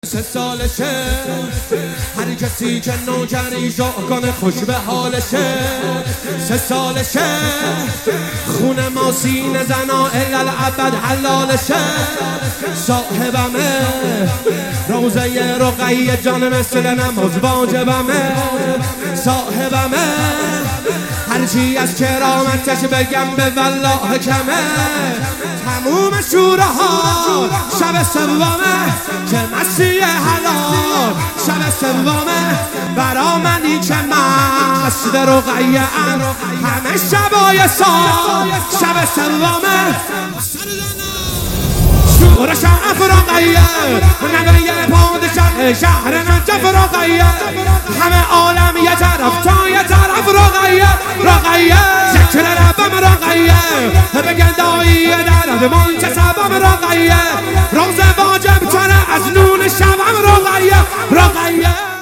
سه سالشه هر کسی که نوکری جا کنه خوش به حالشه. سه سالشه خون ما سینه زنا الالعبد حلالشه. صاحبمه روزه رقیه جان مثل نماز واجبمه. صاحبمه هرچی از کرامتش بگم به والله کمه. تموم شوره ها شب سومه که مسیح حلال. شب سومه برا منی که مست رقیه ام همه شبای سال. شب سومه شور شعف رقیه نقلیه پادشاه شهر نجف رقیه. همه عالم یه طرف تا یه طرف رقیه. رقیه ذکر ربم رقیه بگن دایی درد منتصبم رقیه. روز واجب تره از نون شبم رقیه.